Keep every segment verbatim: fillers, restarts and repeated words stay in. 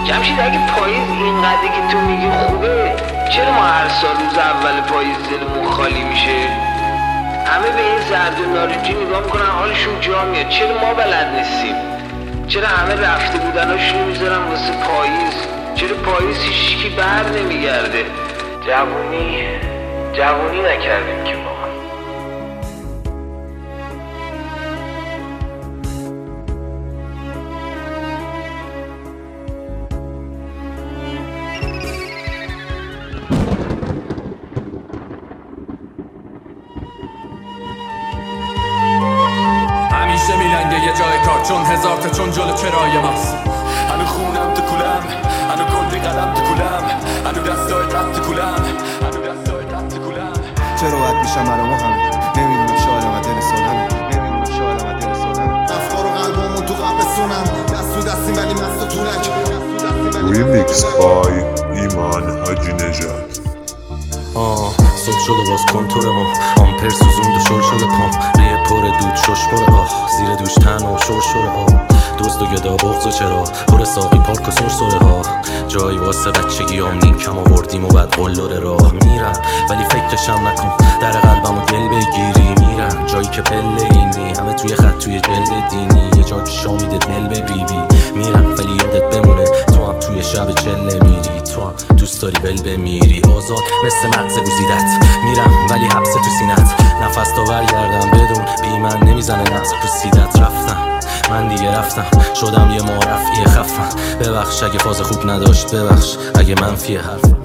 جمشید اگه پاییز اینقدر که تو میگی خوبه، چرا ما هر سال روز اول پاییز دلمون خالی میشه؟ همه به این زرد و نارنجی نگاه میکنن حالشون جا میاد، چرا ما بلد نیستیم؟ چرا همه رفته بودناشون میذارن واسه پاییز؟ چرا پاییز هیچکی بر نمیگرده؟ جوونی جوونی نکردیم که ما. همیشه میلنگه یه جای کار چون هزار تا چون جلو چرای ماست. هنو خونم تو کولم، هنو کلی قلم تو کولم، هنو دستای رد تو کولم، هنو دستای رد تو کولم. چرا باید میشم منو ما همه نمیدونم شاید هم دل سالمه، نمیدونم شاید هم دل سالمه. افکار و قلبامو تو قبستونم، دست تو دستیم ولی مست و طولک. ریمیکس بای ایمان حاجی نژاد. آه صبح شده باز کنتور ما، آمپر سوزوند و شل شده پام، ریه پر دود شش پره آه، زیر دوش تن و شور شده ها، دوست و گدا بغض و چرا پر ساقی پارک و سرسره ها، جایی واسه بچگی هم نیم کم آوردیم و بعد قلدر راه میرم، ولی فکرشم نکن در قلبم و دل بگیری میرم، جایی که پله اینی همه توی خط توی جلد دینی، یه جا که شامیده دل ببریبی میرم، ولی یادت بمونه تو هم توی شب چله میری، تو هم دوست داری بل بمیری، آزاد مثل مغز گزیدت میرم ولی حبس تو سینت، نفس تا برگردم بدون بی من نمیزنه نفس تو سیدت، رفتم من دیگه رفتم شدم یه معرفی خفم، ببخش اگه فاز خوب نداشت، ببخش اگه منفی حرفم.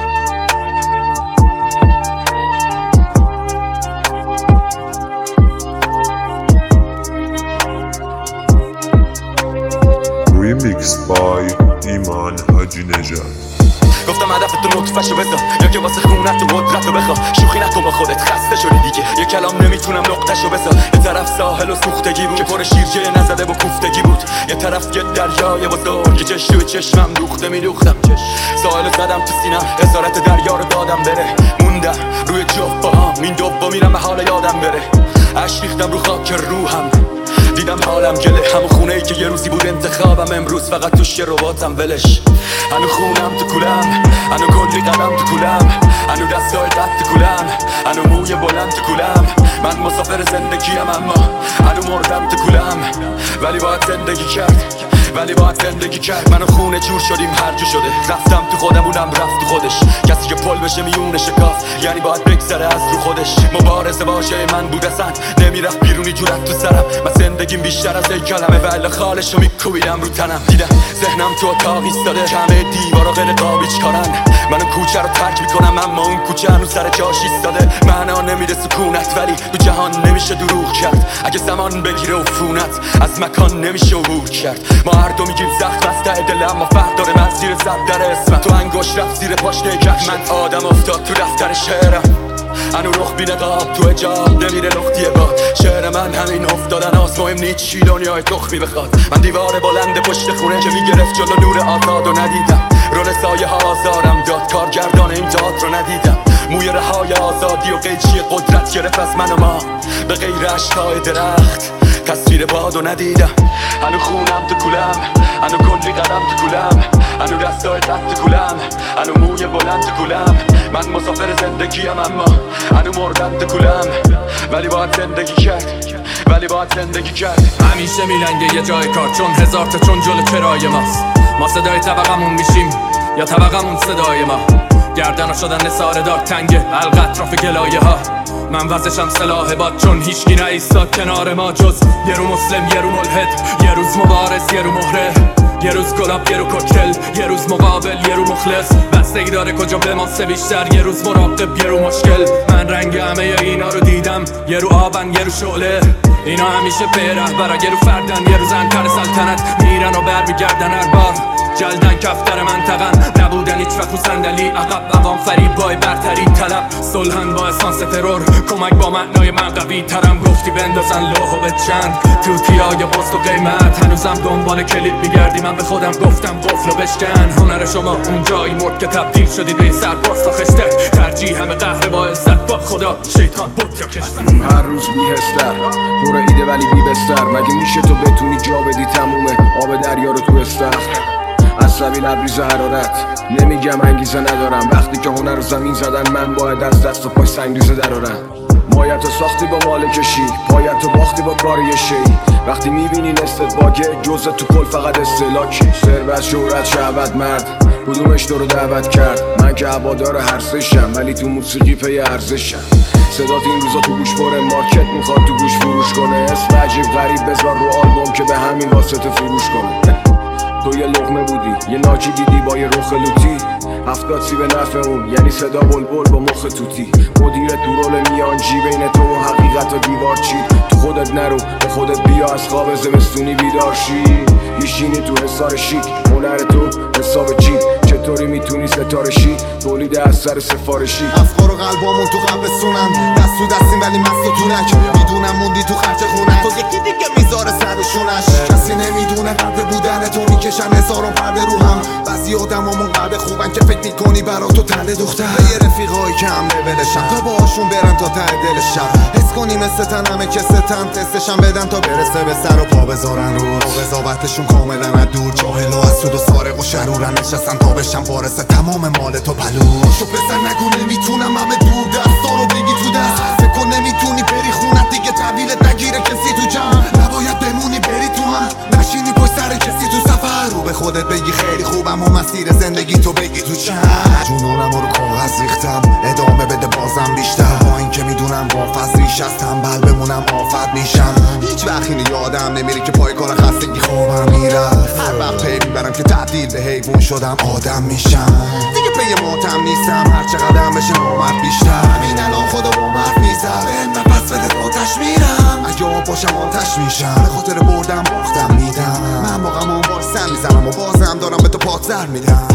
ریمیکس بای ایمان حاجی نژاد. گفتم هدف تو نطفشو بذار یا که واسه خونت و قدرتو بخوا، شوخی نکن با خودت خسته شدی دیگه، یه کلام نمیتونم نقطهشو بذار، یه طرف ساحل و سوختگی بود که پر شیرجه نزده و کوفتگی بود، یه طرف یه دریای بزرگ که چش توی چشمم دوخته میدوختم، ساحل زدم تو سینم اسارت دریا رو دادم بره، موندم روی جفت با هم این دوبا میرم به حال یادم بره، عشق ریختم رو خاک روحم دیدم حالم گله، همون خونه ای که یه روزی بود انتخابم، امروز فقط توش یه رباتم ولش، هنو خونم تو کولم، هنو کلی قدم تو کولم، هنو دستای قد تو کولم، هنو موی بلند تو کولم، من مسافر زندگیم اما هنو مردم تو کولم، ولی باید زندگی کرد، ولی باید زندگی کرد، منو خونه جور شدیم هر جو شده، رفتم تو خودم اونم رفت تو خودش، کسی که پل بشه میونه شکاف یعنی باید بگذره از رو خودش، مبارزه باشه من بود اصلا نمیرفت بیرونی جورت تو سرم، من زندگیم بیشتر از ای کلمه ولی خالشو میکوبیدم رو تنم، دیدم ذهنم تو اتاق ایستاده کمه دیوارا غیر قابیچ کارن، منو کوچه رو ترک میکنم اما اون کوچه هنوز سر جاش ایستاده، معنا نمیده سکونت ولی تو جهان نمیشه دروغ کرد، اگه زمان بگیره عفونت از مکان نمیشه عبور کرد، ما هر دو میگیم زخم از ته دل اما فرق داره، من زیر زد در اسمم تو انگشت رفت زیر پاشنه کش، من آدم افتاد تو دفتر شعرم، هنو رخ بی نقاب تو حجاب نمیره لختیه با شعر من همین افتادن آس، مهم نیست چی دنیای تخمی بخواد، من دیوار بلند پشت خونه که میگرفت جلو نور آزاد و ندیدم، رول سایه ها آزارم داد کارگردان این تئاتر رو ندیدم، موی رهای آزادی و قیچی قدرت گرفت از من و ما به غیر عشقای درخت، تصویر بادو ندیدم، هنو خونم تو کولم، هنو کلی قدم تو کولم، هنو دستای قد تو کولم، هنو موی بلند تو کولم، من مسافر زندگیم اما هنو مردم تو کولم، ولی باید زندگی کرد، ولی باید زندگی کرد. همیشه میلنگه یه جای کار چون هزار تا چون جلو چرای ماست، ما صدای طبقمون میشیم یا طبقمون صدای ما، گردن شدن نثار دار تنگه حلق اطراف گلایه ها، من وزشم سلاح باد چون هیچکی نایستاد کنار ما جز یه رو مسلم یه رو ملحد، یه روز مبارز یه رو مهره، یه روز گلاب یه رو کوکتل، یه روز مقابل یه رو مخلص، بستگی داره کجا به ماسه بیشتر، یه روز مراقب یه رو مشکل، من رنگ همه اینا رو دیدم، یه رو آبن یه رو شعله، اینا همیشه به رهبرا، یه رو فردن یه روز انکر سلطنت، میرن و بر میگردن هر بار جلدن کفتر منطقن، نبودن هیچ وقت رو صندلی عقب، عوام فریب بای برتری طلب، صلحن با اسانس ترور، کمک با معنای من قوی ترم، گفتی بندازن لوحو به چند توتیای پست و قیمت، هنوزم دنبال کلید میگردی، من به خودم گفتم قفلو بشکن، هنر شما اون جایی مرد که تبدیل شدید به سرباز تا خشته، ترجیح همه قهر با عزت با خدا شیطان بود یا کشتن، هر روز بیهستر پر ایده ولی بی بستر، مگه میشه تو بتونی جا بدی تمومه آب دریا رو تو استخر، عصبی لبریز حرارت نمیگم انگیزه ندارم وقتی که هنر رو زمین زدن من باید از دست و پای سنگریزه درارم مایتو ساختی با مال کشی پایتو باختی با کار یه شی وقتی میبینی نستت باگه جزء تو کل فقط استلاکی ثروت شهرت شهوت مرد کدومش تو رو دعوت کرد من که هوادار هر سشم ولی تو موسیقی پی ارزشم صدات این روزا تو گوش پره مارکت میخواد تو گوش فروش کنه اسم عجیب غریب بذار رو آلبوم که به همین واسطه فروش کنه تو یه لقمه بودی یه ناچی دیدی با یه رخ لوتی هفتاد سی به نفع اون یعنی صدا بلبل با مخ توتی مدیر تو رول میانجی بین تو و حقیقت و دیوار چید تو خودت نرو به خودت بیا از خواب زمستونی بیدار شی میشینی تو حصار شیک هنر تو حساب چی چطوری میتونی ستاره شی تولید اثر سفارشی افکار و قلبامون تو قبستونن دست تو دستیم ولی مست و تونک میدونم موندی تو خرج خونت تو یکی دیگه میذاره سر و شونش کسی نمیدونه قدر بودن تو میکشن هزاران پرده رو هم بعضی آدمامون قد خوبن که فکر میکنی برا تو تله دختر یه رفیقایی که هم لولشم تا باهاشون برم تا ته دلشم حس کنی مثل تن همه که ستن تستشم بدن تا برسه به سر و پا بذارن رو قضاوتشون کاملا از دور جاهل و حسود و سارق و شرورن نشستن تا بشم وارث تمام مال تو پلو شو بزن نگو نمیتونم همه دور دستا رو بگی تو دست فکر کن نمیتونی بری خونت دیگه تحویلت نگیره کسی تو جمع نباید بمونی بری تو هم نشینی پشت سر کسی تو سفر رو به خودت بگی خیلی خوبم و مسیر زندگی تو بگی تو چند جنونم رو کاغذ ریختم ادامه بده بازم بیشتر با این که میدونم وافظ ریش از تنبل بمونم آفت میشم هیچ وقت اینو یادم نمیره که پای کار خستگی خوابم میرفت هر وقت پی میبرم که تبدیل به حیوان شدم آدم میشم دیگه پی ماتم نیستم هر چقدر بشه نامرد بیشتر این الان خدا با مرد میزد من پس بده آتش میرم اگه باشم آتش میشم به خاطر بردم باختم میدم من با غمان بارسم میزنم و بازم دارم به تو پاتر میدم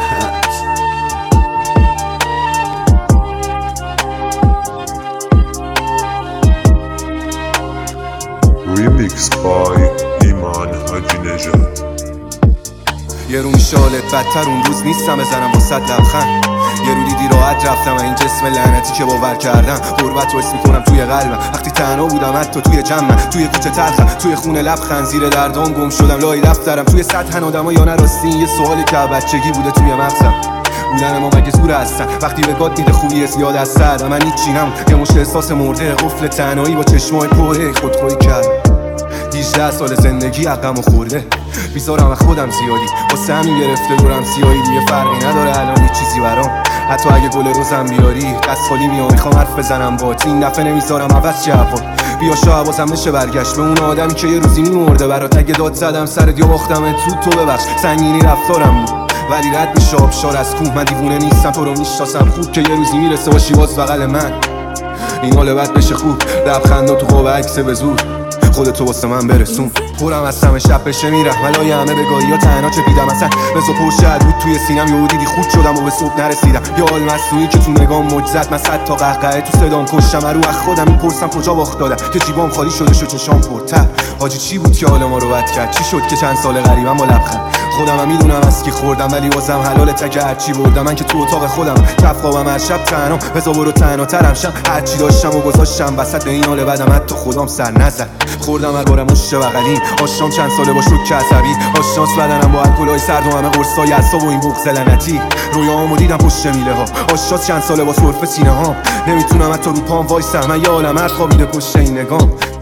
Remix by ایمان حاجی نژاد یه رو میشالت بدتر اون روز نیستم بزنم با صد لبخند یه رو دیدی راحت رفتم این جسم لعنتی که باور کردم غربت رو حس میکنم توی قلبم وقتی تنها بودم حتی توی جمعم توی کوچه تلخم توی خونه لبخند زیر دردام گم شدم لای دفترم توی سطح آدما یا نراستی یه سوالی که بچگی بوده توی مغزم بودن ما مگه زور هستن وقتی به گاد میده خوبی زیاد از سر من هیچی نمون یه مشت احساس مرده قفل تنهایی با چشمای پره خودخوری کرد هجده سال زندگی عقم و خورده بیزارم و خودم زیادی واسه همین گرفته دورم سیاهی دیگه فرقی نداره الان هیچ چیزی برام حتی اگه گل روزم بیاری دست خالی میام میخوام حرف بزنم باهات این دفعه نمیذارم عوض شه حرفات بیا شاید بازم بشه برگشت به اون آدمی که یه روزی میمرده برات اگه داد زدم سرت یا باختمت زود تو ببخش سنگینی رفتارم بود ولی رد میشه آبشار از کوه من دیوونه نیستم تو رو میشناسم خوب که یه روزی میرسه باشی باز بغل من این حال بد بشه خوب لبخندا تو قاب عکس به زور خودتو واسه من برسون پرم از همه شب بشه میرم ملای همه بگاهی ها تنها چه دیدم اصلا بزا پرشه بود توی سینم یهو دیدی خود شدم و به صبح نرسیدم یا حال مصنوعی که تو نگام مجزد من صد تا قهقهه تو صدام کشتم رو از خودم میپرسم کجا باخت دادم که جیبام خالی شده شد چشام پرتر حاجی چی بود که حال ما رو بد کرد چی شد که چند سال غریبم با لبخند خودم هم میدونم از کی خوردم ولی واسم حلاله تک هرچی بردم من که تو اتاق خودم کف خوابم هر شب تنها بزا برو تنها ترم شم هرچی داشتم و گذاشتم وسط این حال بدم حتی خودم سر نزد خوردم هر بارم مشت بغلیم آشام چند ساله با شوک عصبی آشناس بدنم با الکلای سرد و همه قرصای اعصاب و این بغض لعنتی رویاهامو دیدم پشت میله ها آشناس چند ساله با سرفه سینه ها نمیتونم حتی رو پام وایسم من یه عالم هر خوابیده پشت این نگام